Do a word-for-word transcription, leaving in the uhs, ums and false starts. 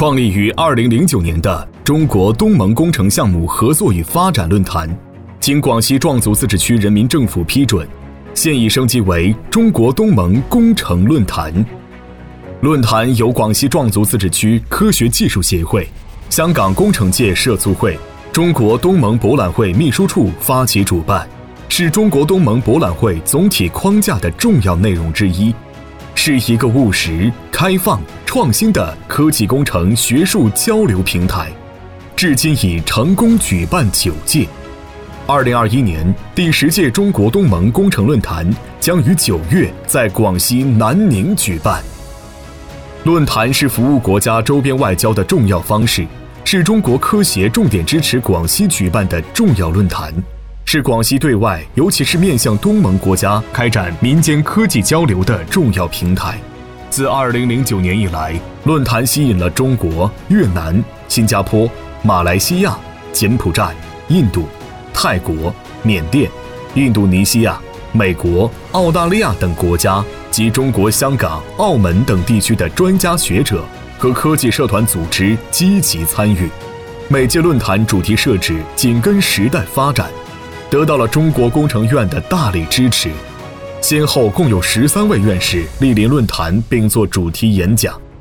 创立于二零零九年的中国东盟工程项目合作与发展论坛，经广西壮族自治区人民政府批准，现已升级为中国东盟工程论坛。论坛由广西壮族自治区科学技术协会、香港工程界社促会、中国东盟博览会秘书处发起主办，是中国东盟博览会总体框架的重要内容之一，是一个务实、开放、创新的科技工程学术交流平台，至今已成功举办九届。二零二一年第十届中国东盟工程论坛将于九月在广西南宁举办。论坛是服务国家周边外交的重要方式，是中国科协重点支持广西举办的重要论坛，是广西对外，尤其是面向东盟国家开展民间科技交流的重要平台。自二零零九年以来，论坛吸引了中国、越南、新加坡、马来西亚、柬埔寨、印度、泰国、缅甸、印度尼西亚、美国、澳大利亚等国家及中国香港、澳门等地区的专家学者和科技社团组织积极参与。每届论坛主题设置紧跟时代发展，得到了中国工程院的大力支持，先后共有十三位院士莅临论坛并作主题演讲。